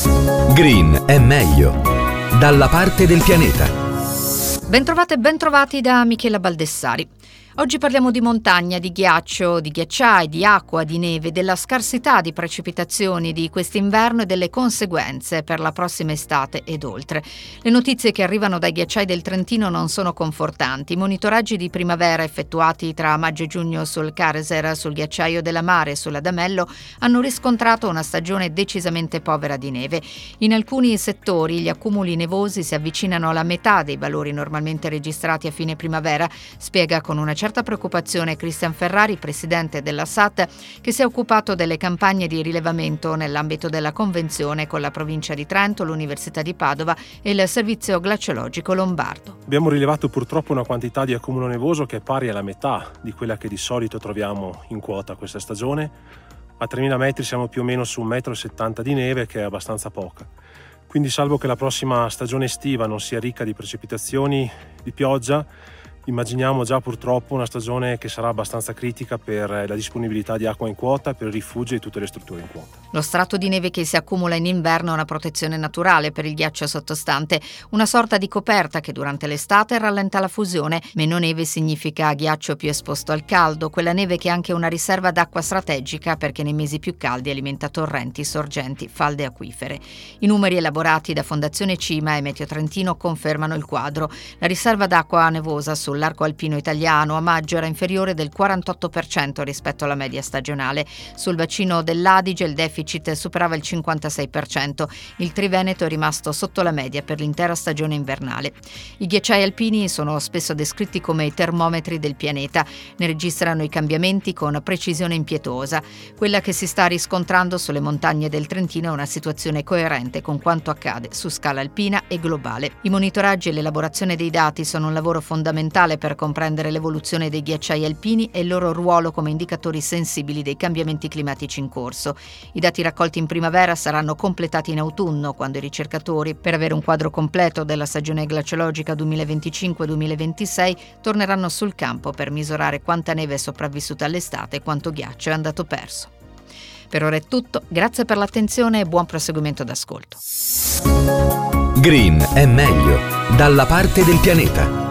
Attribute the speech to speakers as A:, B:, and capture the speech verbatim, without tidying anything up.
A: Green è meglio. Dalla parte del pianeta.
B: Bentrovate e bentrovati da Michela Baldessari. Oggi parliamo di montagna, di ghiaccio, di ghiacciai, di acqua, di neve, della scarsità di precipitazioni di quest'inverno e delle conseguenze per la prossima estate ed oltre. Le notizie che arrivano dai ghiacciai del Trentino non sono confortanti. I monitoraggi di primavera effettuati tra maggio e giugno sul Careser, sul ghiacciaio della Mare e sull'Adamello hanno riscontrato una stagione decisamente povera di neve. In alcuni settori gli accumuli nevosi si avvicinano alla metà dei valori normalmente registrati a fine primavera, spiega con una certa preoccupazione Cristian Ferrari, presidente della S A T, che si è occupato delle campagne di rilevamento nell'ambito della convenzione con la provincia di Trento, l'Università di Padova e il Servizio Glaciologico Lombardo.
C: Abbiamo rilevato purtroppo una quantità di accumulo nevoso che è pari alla metà di quella che di solito troviamo in quota questa stagione. A tremila metri siamo più o meno su un metro e settanta di neve, che è abbastanza poca. Quindi, salvo che la prossima stagione estiva non sia ricca di precipitazioni, di pioggia, immaginiamo già purtroppo una stagione che sarà abbastanza critica per la disponibilità di acqua in quota, per il rifugio e tutte le strutture in quota.
B: Lo strato di neve che si accumula in inverno è una protezione naturale per il ghiaccio sottostante, una sorta di coperta che durante l'estate rallenta la fusione. Meno neve significa ghiaccio più esposto al caldo, quella neve che è anche una riserva d'acqua strategica perché nei mesi più caldi alimenta torrenti, sorgenti, falde acquifere. I numeri elaborati da Fondazione Cima e Meteo Trentino confermano il quadro. La riserva d'acqua nevosa sul L'arco alpino italiano a maggio era inferiore del quarantotto per cento rispetto alla media stagionale. Sul bacino dell'Adige il deficit superava il cinquantasei per cento. Il Triveneto è rimasto sotto la media per l'intera stagione invernale. I ghiacciai alpini sono spesso descritti come i termometri del pianeta. Ne registrano i cambiamenti con precisione impietosa. Quella che si sta riscontrando sulle montagne del Trentino è una situazione coerente con quanto accade su scala alpina e globale. I monitoraggi e l'elaborazione dei dati sono un lavoro fondamentale per comprendere l'evoluzione dei ghiacciai alpini e il loro ruolo come indicatori sensibili dei cambiamenti climatici in corso. I dati raccolti in primavera saranno completati in autunno, quando i ricercatori, per avere un quadro completo della stagione glaciologica duemilaventicinque duemilaventisei, torneranno sul campo per misurare quanta neve è sopravvissuta all'estate e quanto ghiaccio è andato perso. Per ora è tutto, grazie per l'attenzione e buon proseguimento d'ascolto.
A: Green è meglio. Dalla parte del pianeta.